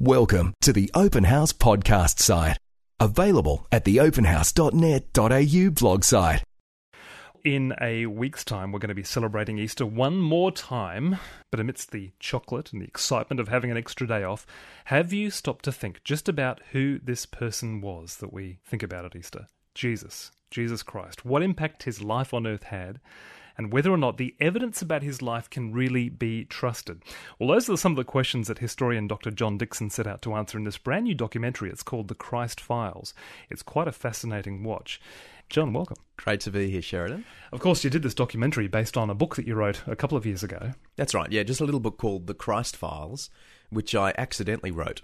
Welcome to the Open House podcast site. Available at theopenhouse.net.au blog site. In a week's time, we're going to be celebrating Easter one more time, but amidst the chocolate and the excitement of having an extra day off, have you stopped to think just about who this person was that we think about at Easter? Jesus Christ. What impact his life on earth had, and whether or not the evidence about his life can really be trusted. Well, those are some of the questions that historian Dr. John Dickson set out to answer in this brand new documentary. It's called The Christ Files. It's quite a fascinating watch. John, welcome. Great to be here, Sheridan. Of course, you did this documentary based on a book that you wrote a couple of years ago. That's right, yeah, just a little book called The Christ Files, which I accidentally wrote.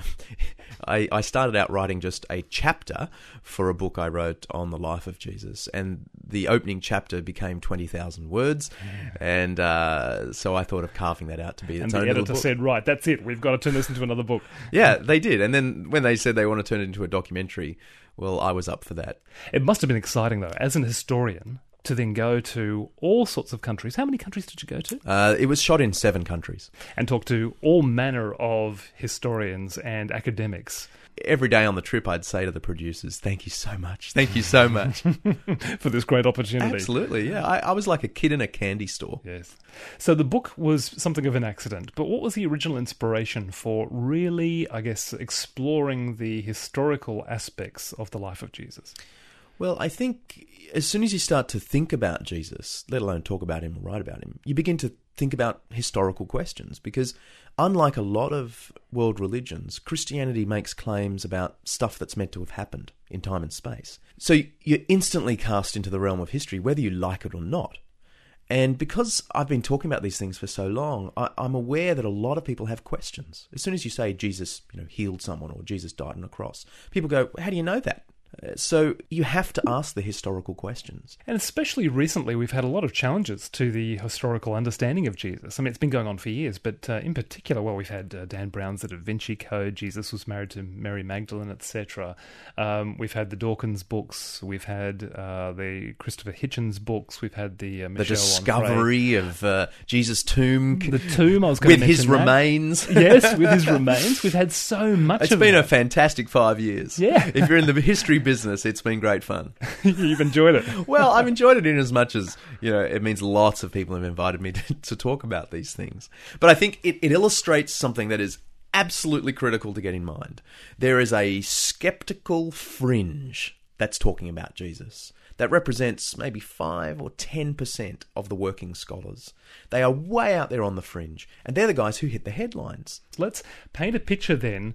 I started out writing just a chapter for a book I wrote on the life of Jesus, and the opening chapter became 20,000 words, and so I thought of carving that out to be its own little book. And the editor said, right, that's it, we've got to turn this into another book. Yeah, they did, and then when they said they want to turn it into a documentary, well, I was up for that. It must have been exciting, though, as an historian, to then go to all sorts of countries. How many countries did you go to? It was shot in 7 countries. And talk to all manner of historians and academics. Every day on the trip, I'd say to the producers, thank you so much. Thank you so much. For this great opportunity. Absolutely, yeah. I was like a kid in a candy store. Yes. So the book was something of an accident, but what was the original inspiration for really, I guess, exploring the historical aspects of the life of Jesus? Well, I think as soon as you start to think about Jesus, let alone talk about him or write about him, you begin to think about historical questions, because unlike a lot of world religions, Christianity makes claims about stuff that's meant to have happened in time and space. So you're instantly cast into the realm of history, whether you like it or not. And because I've been talking about these things for so long, I'm aware that a lot of people have questions. As soon as you say Jesus, healed someone or Jesus died on a cross, people go, how do you know that? So you have to ask the historical questions. And especially recently, we've had a lot of challenges to the historical understanding of Jesus. I mean, it's been going on for years, but in particular, we've had Dan Brown's The Da Vinci Code, Jesus was married to Mary Magdalene, etc. We've had the Dawkins books, we've had the Christopher Hitchens books, we've had the Michelle the discovery of Jesus' tomb. The tomb, I was going to mention with his remains. Yes, with his remains. We've had so much of it. It's been a fantastic 5 years. Yeah. If you're in the history business, it's been great fun. You've enjoyed it. Well, I've enjoyed it in as much as, it means lots of people have invited me to talk about these things. But I think it illustrates something that is absolutely critical to get in mind. There is a skeptical fringe that's talking about Jesus that represents maybe 5 or 10% of the working scholars. They are way out there on the fringe, and they're the guys who hit the headlines. Let's paint a picture then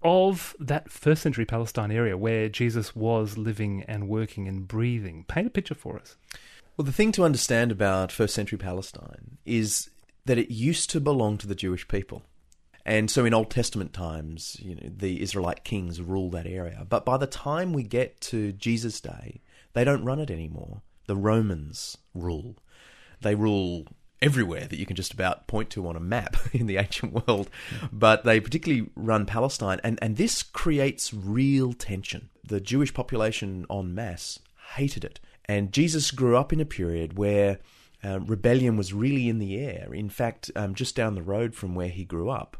of that first century Palestine area where Jesus was living and working and breathing. Paint a picture for us. Well, the thing to understand about first century Palestine is that it used to belong to the Jewish people. And so in Old Testament times, the Israelite kings ruled that area. But by the time we get to Jesus' day, they don't run it anymore. The Romans rule. They rule everywhere that you can just about point to on a map in the ancient world, but they particularly run Palestine, and this creates real tension. The Jewish population en masse hated it, and Jesus grew up in a period where rebellion was really in the air. In fact, just down the road from where he grew up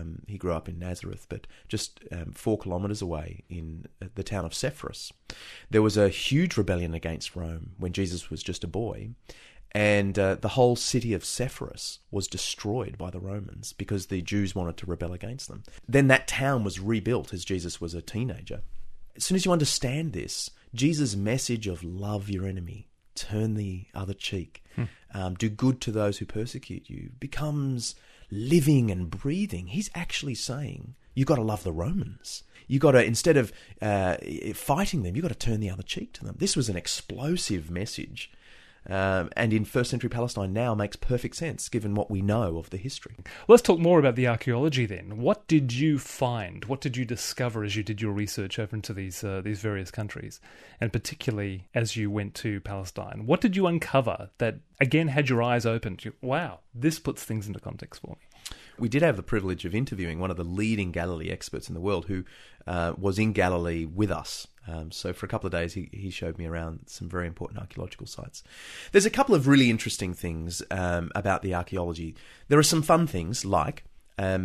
in Nazareth, but just 4 kilometres away in the town of Sepphoris, there was a huge rebellion against Rome when Jesus was just a boy. And the whole city of Sepphoris was destroyed by the Romans because the Jews wanted to rebel against them. Then that town was rebuilt as Jesus was a teenager. As soon as you understand this, Jesus' message of love your enemy, turn the other cheek, do good to those who persecute you, becomes living and breathing. He's actually saying, you've got to love the Romans. You've got to, instead of fighting them, you've got to turn the other cheek to them. This was an explosive message. And in first century Palestine now makes perfect sense given what we know of the history. Let's talk more about the archaeology then. What did you find? What did you discover as you did your research over into these various countries? And particularly as you went to Palestine, what did you uncover that, again, had your eyes opened? Wow, this puts things into context for me. We did have the privilege of interviewing one of the leading Galilee experts in the world who was in Galilee with us. So for a couple of days, he showed me around some very important archaeological sites. There's a couple of really interesting things about the archaeology. There are some fun things like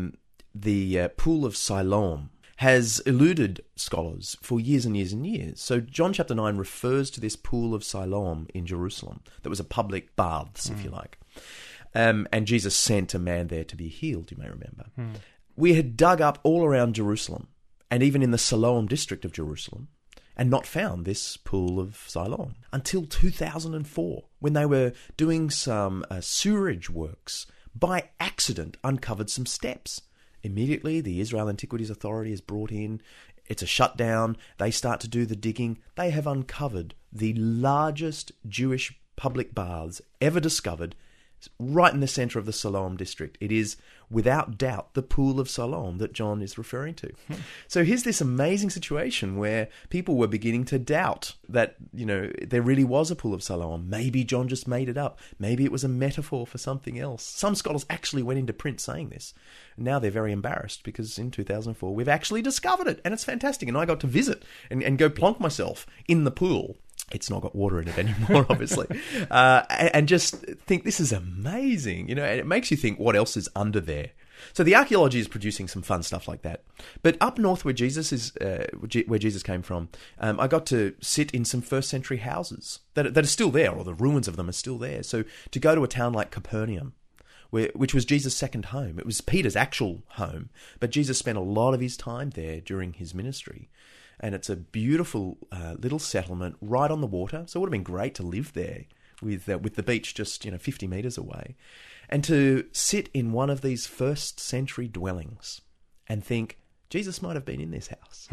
the pool of Siloam has eluded scholars for years and years and years. So John chapter 9 refers to this pool of Siloam in Jerusalem that was a public baths, if you like. And Jesus sent a man there to be healed, you may remember. We had dug up all around Jerusalem, and even in the Siloam district of Jerusalem, and not found this pool of Siloam until 2004, when they were doing some sewerage works. By accident, uncovered some steps. Immediately, the Israel Antiquities Authority is brought in. It's a shutdown. They start to do the digging. They have uncovered the largest Jewish public baths ever discovered, right in the centre of the Siloam district. It is, without doubt, the pool of Siloam that John is referring to. So here's this amazing situation where people were beginning to doubt that, there really was a pool of Siloam. Maybe John just made it up. Maybe it was a metaphor for something else. Some scholars actually went into print saying this. Now they're very embarrassed because in 2004 we've actually discovered it, and it's fantastic. And I got to visit and go plonk myself in the pool. It's not got water in it anymore, obviously. And just think, this is amazing. And it makes you think, what else is under there? So the archaeology is producing some fun stuff like that. But up north where Jesus came from, I got to sit in some first century houses that are still there, or the ruins of them are still there. So to go to a town like Capernaum, which was Jesus' second home. It was Peter's actual home, but Jesus spent a lot of his time there during his ministry. And it's a beautiful little settlement right on the water. So it would have been great to live there with the beach just 50 metres away. And to sit in one of these first century dwellings and think, Jesus might have been in this house.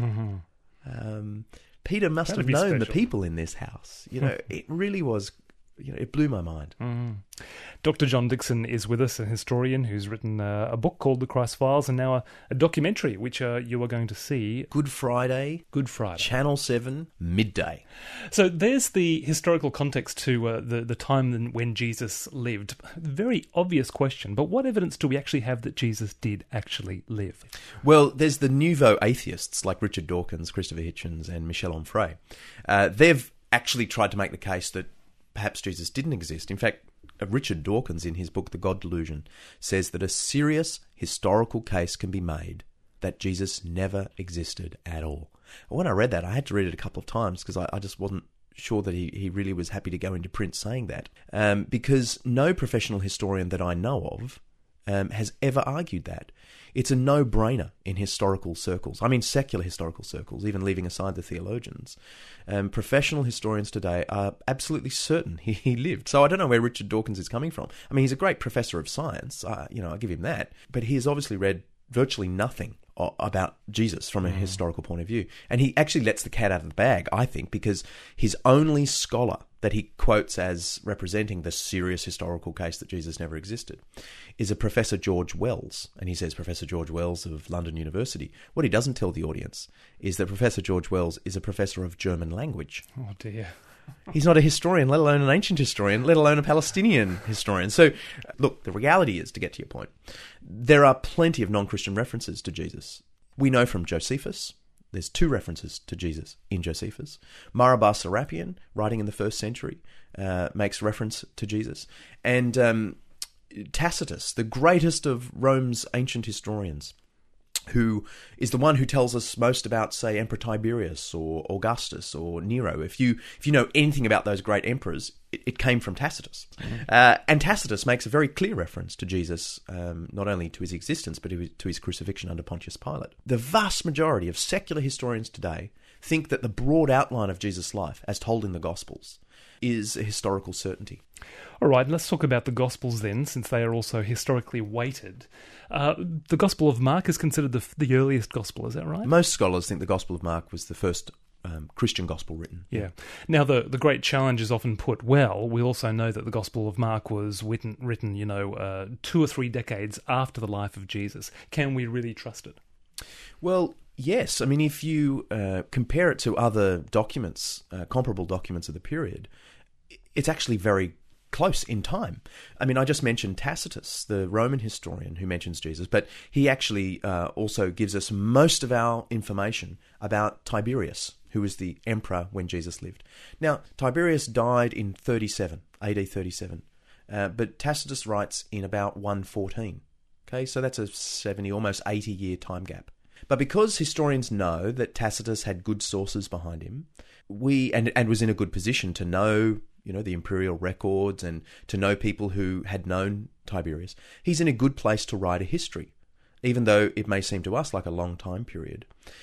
Peter must have known the people in this house. It really was, it blew my mind. Dr. John Dickson is with us, a historian who's written a book called The Christ Files, and now a documentary which you are going to see. Good Friday. Channel 7, midday. So there's the historical context to the time when Jesus lived. Very obvious question, but what evidence do we actually have that Jesus did actually live? Well, there's the nouveau atheists like Richard Dawkins, Christopher Hitchens, and Michel Onfray. They've actually tried to make the case that perhaps Jesus didn't exist. In fact, Richard Dawkins, in his book The God Delusion, says that a serious historical case can be made that Jesus never existed at all. And when I read that, I had to read it a couple of times because I just wasn't sure that he really was happy to go into print saying that. Because no professional historian that I know of has ever argued that. It's a no-brainer in historical circles. I mean, secular historical circles, even leaving aside the theologians. Professional historians today are absolutely certain he lived. So I don't know where Richard Dawkins is coming from. I mean, he's a great professor of science. I give him that. But he has obviously read virtually nothing about Jesus from a historical point of view. And he actually lets the cat out of the bag, I think, because his only scholar that he quotes as representing the serious historical case that Jesus never existed is a Professor George Wells. And he says Professor George Wells of London University. What he doesn't tell the audience is that Professor George Wells is a professor of German language. Oh, dear. He's not a historian, let alone an ancient historian, let alone a Palestinian historian. So, look, the reality is, to get to your point, there are plenty of non-Christian references to Jesus. We know from Josephus, there's 2 references to Jesus in Josephus. Marabar Serapion, writing in the 1st century, makes reference to Jesus. And Tacitus, the greatest of Rome's ancient historians, who is the one who tells us most about, say, Emperor Tiberius or Augustus or Nero. If you know anything about those great emperors, it came from Tacitus. And Tacitus makes a very clear reference to Jesus, not only to his existence, but to his crucifixion under Pontius Pilate. The vast majority of secular historians today think that the broad outline of Jesus' life, as told in the Gospels, is a historical certainty. All right, let's talk about the Gospels then, since they are also historically weighted. The Gospel of Mark is considered the earliest Gospel, is that right? Most scholars think the Gospel of Mark was the first Christian Gospel written. Yeah. Now, the great challenge is often put, well, we also know that the Gospel of Mark was written 2 or 3 decades after the life of Jesus. Can we really trust it? Well, yes. I mean, if you compare it to other documents, comparable documents of the period, it's actually very close in time. I mean, I just mentioned Tacitus, the Roman historian who mentions Jesus, but he actually also gives us most of our information about Tiberius, who was the emperor when Jesus lived. Now, Tiberius died in 37, AD 37, but Tacitus writes in about 114. Okay, so that's a 70, almost 80-year time gap. But because historians know that Tacitus had good sources behind him, and was in a good position to know, the imperial records and to know people who had known Tiberius, he's in a good place to write a history, even though it may seem to us like a long time period.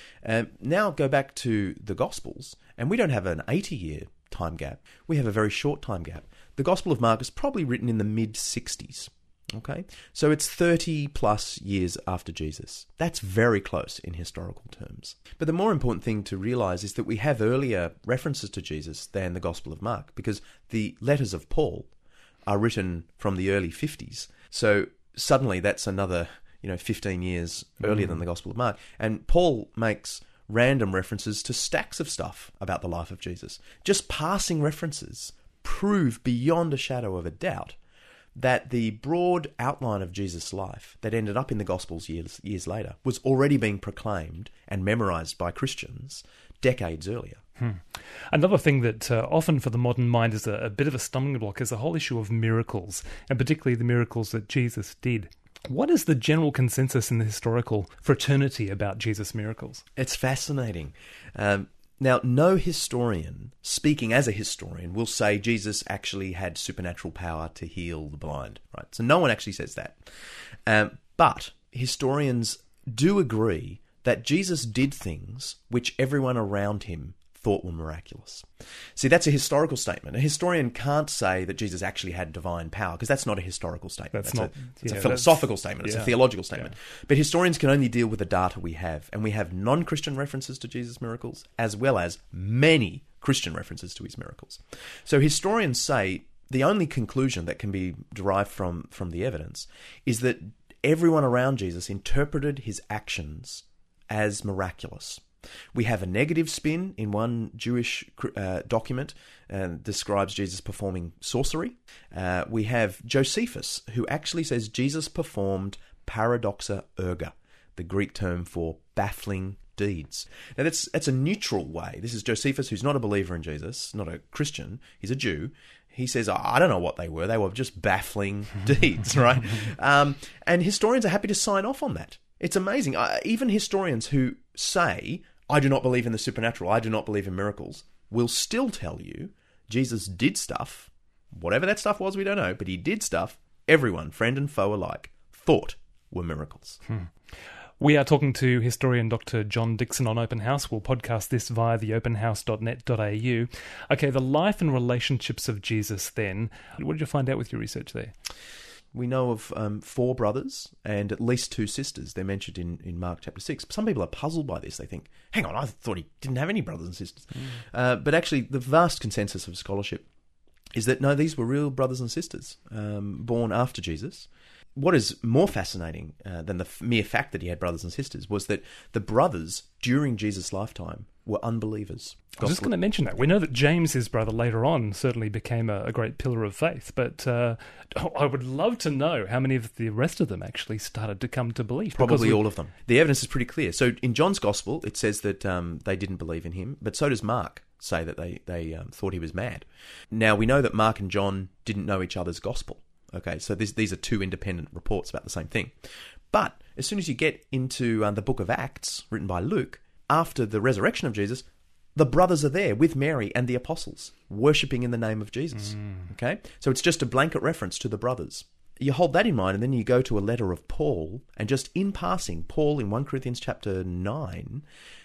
Now go back to the Gospels, and we don't have an 80-year time gap. We have a very short time gap. The Gospel of Mark is probably written in the mid-60s. Okay, so it's 30 plus years after Jesus. That's very close in historical terms. But the more important thing to realize is that we have earlier references to Jesus than the Gospel of Mark, because the letters of Paul are written from the early 50s. So suddenly that's another, 15 years earlier than the Gospel of Mark. And Paul makes random references to stacks of stuff about the life of Jesus. Just passing references prove beyond a shadow of a doubt that the broad outline of Jesus' life that ended up in the Gospels years later was already being proclaimed and memorized by Christians decades earlier. Another thing that often for the modern mind is a bit of a stumbling block is the whole issue of miracles, and particularly the miracles that Jesus did. What is the general consensus in the historical fraternity about Jesus' miracles? It's fascinating. Now, no historian, speaking as a historian, will say Jesus actually had supernatural power to heal the blind, right? So no one actually says that. But historians do agree that Jesus did things which everyone around him thought were miraculous. See, that's a historical statement. A historian can't say that Jesus actually had divine power, because that's not a historical statement. It's a philosophical statement. It's a theological statement. Yeah. But historians can only deal with the data we have, and we have non-Christian references to Jesus' miracles, as well as many Christian references to his miracles. So historians say the only conclusion that can be derived from the evidence is that everyone around Jesus interpreted his actions as miraculous. We have a negative spin in one Jewish document and describes Jesus performing sorcery. We have Josephus, who actually says Jesus performed paradoxa erga, the Greek term for baffling deeds. Now that's a neutral way. This is Josephus, who's not a believer in Jesus, not a Christian. He's a Jew. He says, I don't know what they were. They were just baffling deeds, right? And historians are happy to sign off on that. It's amazing. Even historians who say, I do not believe in the supernatural, I do not believe in miracles, will still tell you Jesus did stuff, whatever that stuff was, we don't know, but he did stuff everyone, friend and foe alike, thought were miracles. We are talking to historian Dr. John Dixon on Open House. We'll podcast this via the openhouse.net.au. Okay, the life and relationships of Jesus then. What did you find out with your research there? We know of 4 brothers and at least 2 sisters. They're mentioned in Mark chapter 6. Some people are puzzled by this. They think, hang on, I thought he didn't have any brothers and sisters. But actually, the vast consensus of scholarship is that, no, these were real brothers and sisters born after Jesus. What is more fascinating than the mere fact that he had brothers and sisters was that the brothers, during Jesus' lifetime, were unbelievers. I was just going to mention that. We know that James, his brother, later on certainly became a great pillar of faith, but I would love to know how many of the rest of them actually started to come to believe. Probably all of them. The evidence is pretty clear. So in John's Gospel, it says that they didn't believe in him, but so does Mark say that they thought he was mad. Now, we know that Mark and John didn't know each other's Gospel. Okay, so these are 2 independent reports about the same thing. But as soon as you get into the book of Acts, written by Luke, after the resurrection of Jesus, the brothers are there with Mary and the apostles, worshipping in the name of Jesus. Okay, so it's just a blanket reference to the brothers. You hold that in mind, and then you go to a letter of Paul, and just in passing, Paul in 1 Corinthians chapter 9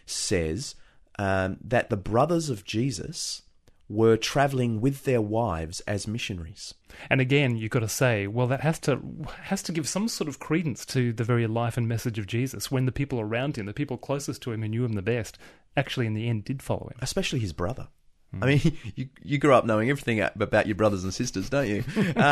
says that the brothers of Jesus were travelling with their wives as missionaries. And again, you've got to say, well, that has to give some sort of credence to the very life and message of Jesus when the people around him, the people closest to him who knew him the best, actually in the end did follow him. Especially his brother. I mean, you grew up knowing everything about your brothers and sisters, don't you?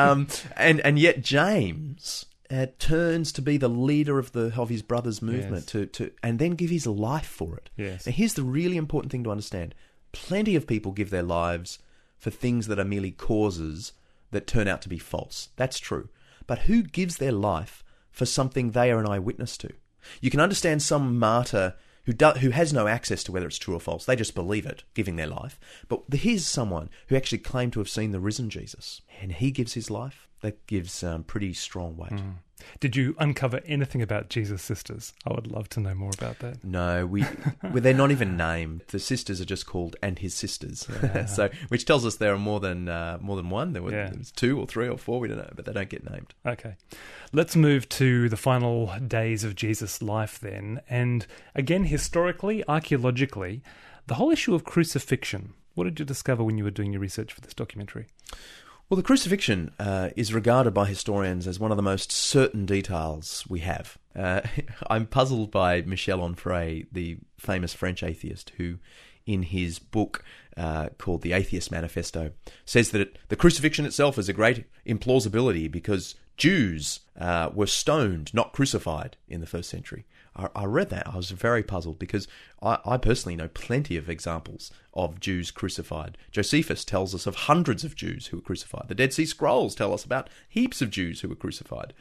And yet James turns to be the leader of his brother's movement, yes, and then give his life for it. Yes. Now, here's the really important thing to understand. Plenty of people give their lives for things that are merely causes that turn out to be false. That's true. But who gives their life for something they are an eyewitness to? You can understand some martyr who has no access to whether it's true or false. They just believe it, giving their life. But here's someone who actually claimed to have seen the risen Jesus, and he gives his life. That gives pretty strong weight. Did you uncover anything about Jesus' sisters? I would love to know more about that. No, they're not even named. The sisters are just called "and his sisters," so which tells us there are more than one. There was 2 or 3 or 4. We don't know, but they don't get named. Okay, let's move to the final days of Jesus' life then, and again, historically, archaeologically, the whole issue of crucifixion. What did you discover when you were doing your research for this documentary? Well, the crucifixion is regarded by historians as one of the most certain details we have. I'm puzzled by Michel Onfray, the famous French atheist, who, in his book called The Atheist Manifesto, says that the crucifixion itself is a great implausibility because Jews were stoned, not crucified, in the first century. I read that. I was very puzzled because I personally know plenty of examples of Jews crucified. Josephus tells us of hundreds of Jews who were crucified. The Dead Sea Scrolls tell us about heaps of Jews who were crucified.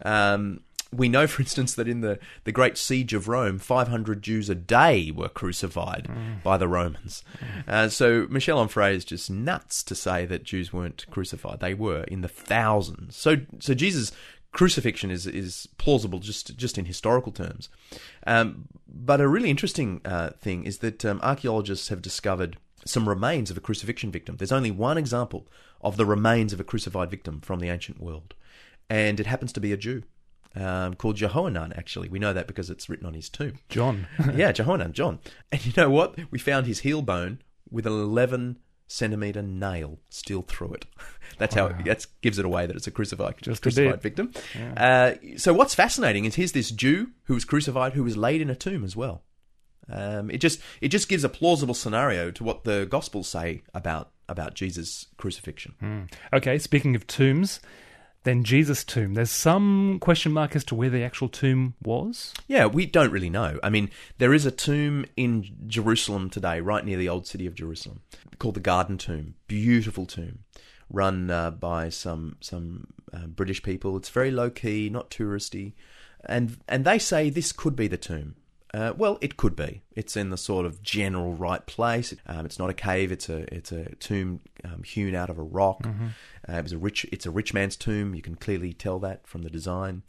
We know, for instance, that in the Great Siege of Rome, 500 Jews a day were crucified by the Romans. So Michel Onfray is just nuts to say that Jews weren't crucified. They were in the thousands. So Jesus' crucifixion is plausible just in historical terms. But a really interesting thing is that archaeologists have discovered some remains of a crucifixion victim. There's only one example of the remains of a crucified victim from the ancient world, and it happens to be a Jew. Called Jehoanan, actually. We know that because it's written on his tomb. John. Yeah, Jehoanan, John. And you know what? We found his heel bone with an 11-centimetre nail still through it. That's how that gives it away that it's a crucified victim. Yeah. So what's fascinating is here's this Jew who was crucified who was laid in a tomb as well. It just gives a plausible scenario to what the Gospels say about Jesus' crucifixion. Okay, speaking of tombs, then Jesus' tomb. There's some question mark as to where the actual tomb was? Yeah, we don't really know. I mean, there is a tomb in Jerusalem today, right near the old city of Jerusalem, called the Garden Tomb. Beautiful tomb, run by some British people. It's very low-key, not touristy. And they say this could be the tomb. Well, it could be. It's in the sort of general right place. It's not a cave. It's a tomb hewn out of a rock. Mm-hmm. It's a rich man's tomb. You can clearly tell that from the design.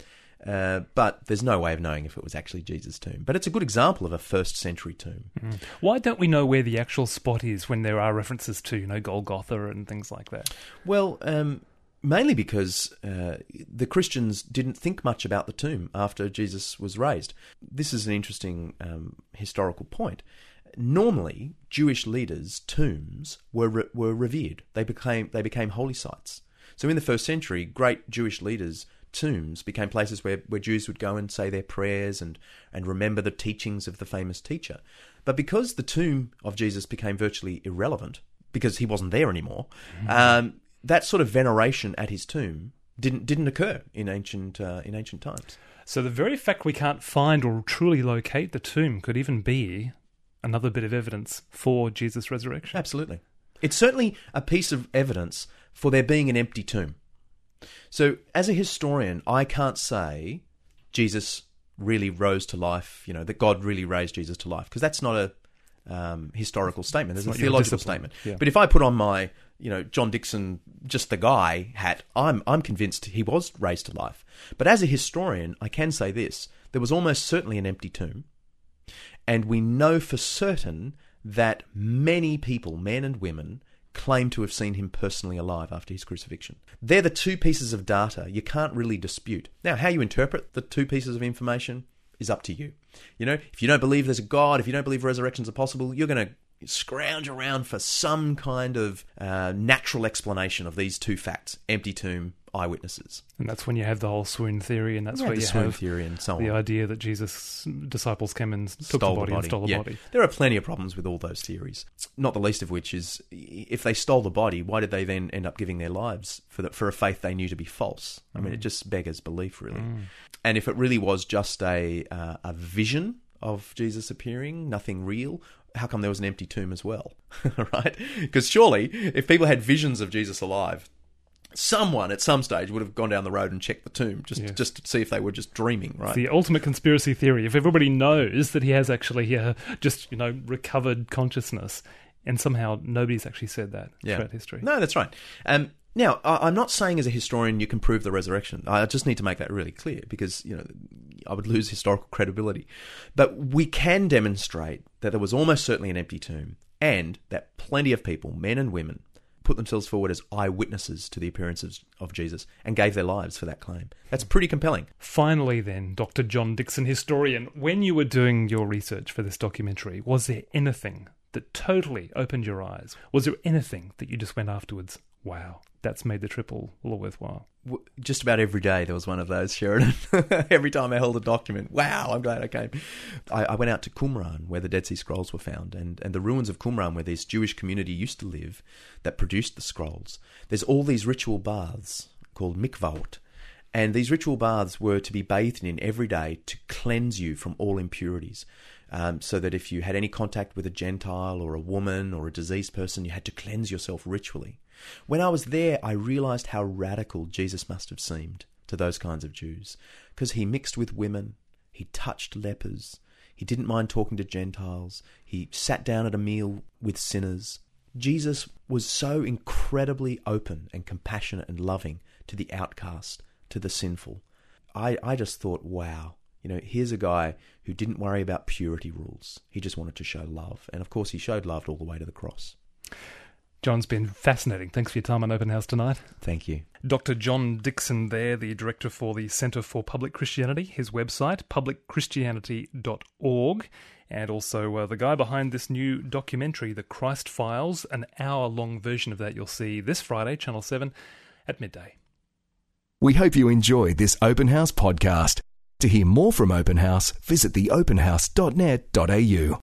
But there's no way of knowing if it was actually Jesus' tomb. But it's a good example of a first century tomb. Mm. Why don't we know where the actual spot is when there are references to, Golgotha and things like that? Well, mainly because the Christians didn't think much about the tomb after Jesus was raised. This is an interesting historical point. Normally, Jewish leaders' tombs were revered. They became holy sites. So in the first century, great Jewish leaders' tombs became places where Jews would go and say their prayers and remember the teachings of the famous teacher. But because the tomb of Jesus became virtually irrelevant, because he wasn't there anymore, that sort of veneration at his tomb didn't occur in ancient times. So the very fact we can't find or truly locate the tomb could even be another bit of evidence for Jesus' resurrection. Absolutely. It's certainly a piece of evidence for there being an empty tomb. So as a historian, I can't say Jesus really rose to life, that God really raised Jesus to life, because that's not a historical statement. There's a theological statement. Yeah. But if I put on my John Dixon, just the guy hat, I'm convinced he was raised to life. But as a historian, I can say this: there was almost certainly an empty tomb, and we know for certain that many people, men and women, claim to have seen him personally alive after his crucifixion. They're the two pieces of data you can't really dispute. Now, how you interpret the two pieces of information is up to you. If you don't believe there's a God, if you don't believe resurrections are possible, you're going to scrounge around for some kind of natural explanation of these two facts: empty tomb, eyewitnesses. And that's when you have the whole swoon theory, and that's where you have theory and so on. The idea that Jesus' disciples came and took the body and stole the body. There are plenty of problems with all those theories, not the least of which is, if they stole the body, why did they then end up giving their lives for a faith they knew to be false? I mean, it just beggars belief, really. And if it really was just a vision of Jesus appearing, nothing real, how come there was an empty tomb as well? Right? Because surely, if people had visions of Jesus alive, someone at some stage would have gone down the road and checked the tomb just to see if they were just dreaming, right? It's the ultimate conspiracy theory. If everybody knows that he has actually just recovered consciousness, And somehow nobody's actually said that Yeah. throughout history. No, that's right. Now, I'm not saying as a historian you can prove the resurrection. I just need to make that really clear because, I would lose historical credibility. But we can demonstrate that there was almost certainly an empty tomb and that plenty of people, men and women, put themselves forward as eyewitnesses to the appearances of Jesus and gave their lives for that claim. That's pretty compelling. Finally then, Dr. John Dickson, historian, when you were doing your research for this documentary, was there anything that totally opened your eyes? Was there anything that you just went afterwards, wow, that's made the trip all worthwhile? Just about every day there was one of those, Sheridan. Every time I held a document, wow, I'm glad I came. I went out to Qumran, where the Dead Sea Scrolls were found, and the ruins of Qumran, where this Jewish community used to live that produced the scrolls. There's all these ritual baths called mikvaot, and these ritual baths were to be bathed in every day to cleanse you from all impurities. So that if you had any contact with a Gentile or a woman or a diseased person, you had to cleanse yourself ritually. When I was there, I realized how radical Jesus must have seemed to those kinds of Jews, because he mixed with women, he touched lepers, he didn't mind talking to Gentiles, he sat down at a meal with sinners. Jesus was so incredibly open and compassionate and loving to the outcast, to the sinful. I just thought, wow. Here's a guy who didn't worry about purity rules. He just wanted to show love. And of course, he showed love all the way to the cross. John's been fascinating. Thanks for your time on Open House tonight. Thank you. Dr. John Dickson there, the director for the Centre for Public Christianity, his website, publicchristianity.org, and also the guy behind this new documentary, The Christ Files, an hour-long version of that you'll see this Friday, Channel 7, at midday. We hope you enjoyed this Open House podcast. To hear more from Open House, visit theopenhouse.net.au.